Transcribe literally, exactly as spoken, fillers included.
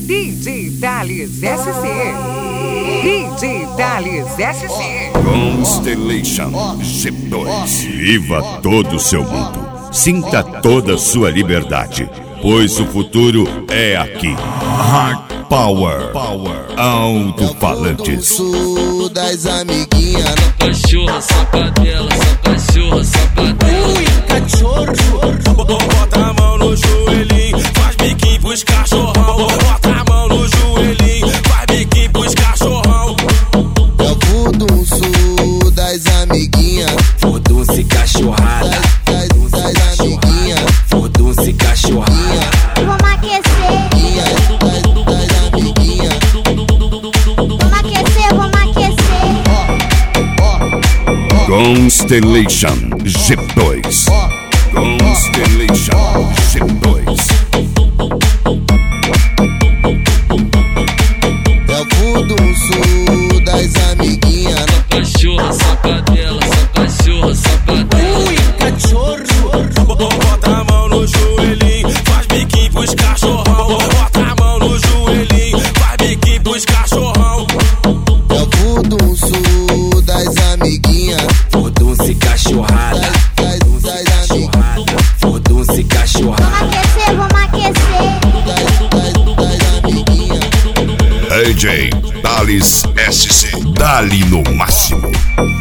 D J Thales S C. D J Thales S C. Constellation G dois. Viva todo o seu mundo. Sinta toda a sua liberdade, pois o futuro é aqui. Hard Power, Power. Alto-falantes. Sou das amiguinhas. Cachorra, sapadela, só cachorra, sapadela. Ui, cachorro. Bota a mão no joelhinho, faz biquinho pros cachorrão. Bota a mão no joelhinho, faz biquinho pros cachorrão. Eu fudum, sou das amiguinhas. Fodum-se cachorrada, Das, das, das amiguinhas. fodum-se cachorrada. Vamos aquecer, Das, das amiguinhas. vamos aquecer, vamos aquecer. Constellation G dois. Constellation G dois. Eu fudum, sou das amiguinhas. Cachorra, sapadela, só cachorra, sapadela. Ui, cachorro. Bota a mão no joelhinho, faz biquinho pros cachorrão. Bota a mão no joelhinho, faz biquinho pros cachorrão. Eu fudum, sou das amiguinhas. Fodum-se cachorrada, Das, das amiguinhas. fodum-se Vamos cachorrada. aquecer, vamos aquecer. Das, das amiguinhas. D J Thales S C. Dali no máximo.